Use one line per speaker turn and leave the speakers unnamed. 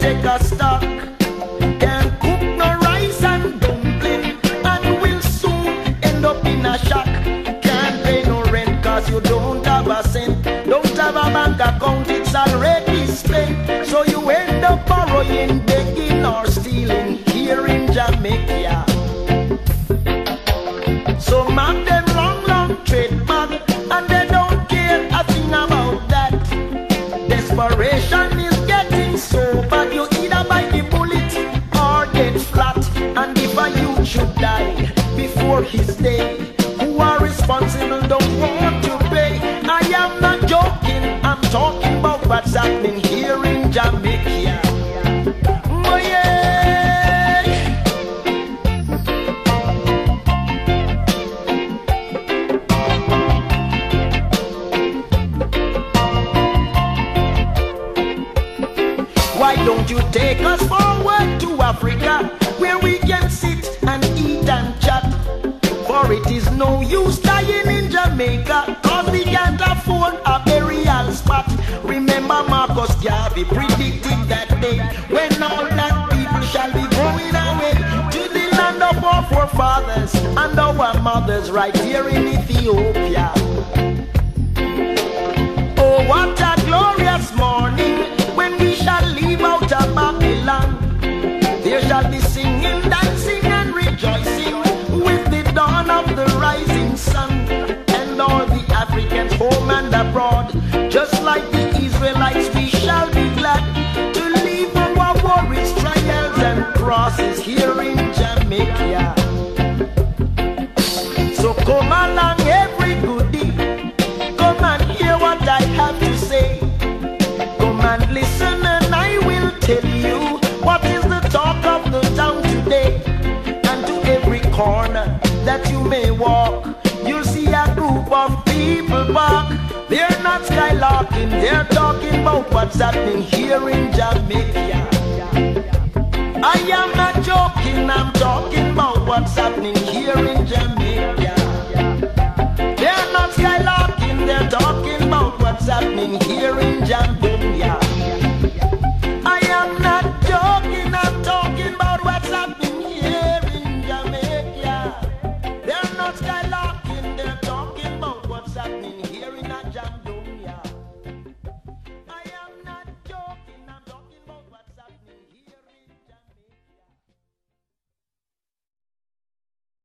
take a stock. Can't cook no rice and dumpling, and will soon end up in a shack. Can't pay no rent cause you don't have a cent. Don't have a bank account, it's already spent. So you end up borrowing, begging or stealing here in Jamaica. So man them long trademark, and they don't care a thing about that. Desperation is getting so bad, you either bite the bullet or get flat. And if a youth should die before his day, who are responsible don't want to pay. I am not joking, I'm talking about what's happening here in Jamaica. Oh yeah. Why don't you take us forward to Africa, where we can sit and eat and chat? For it is no use dying in Jamaica, cause we can't afford a burial spot. Remember Marcus Garvey predicted that day, when all black people shall be going away to the land of our forefathers and our mothers right here in Ethiopia. Oh, what a glorious morning when we shall leave out of Babylon. There shall be singing, dancing and rejoicing with the dawn of the rising sun. And all the Africans home and abroad, just like the Israelites, we shall be glad to leave our worries, trials and crosses here in Jamaica. So come along every goodie, come and hear what I have to say. Come and listen and I will tell you what is the talk of the town today. And to every corner that you may walk, you'll see a group of people walk. They're not skylarking, they're talking about what's happening here in Jamaica. I am not joking, I'm talking about what's happening here in Jamaica.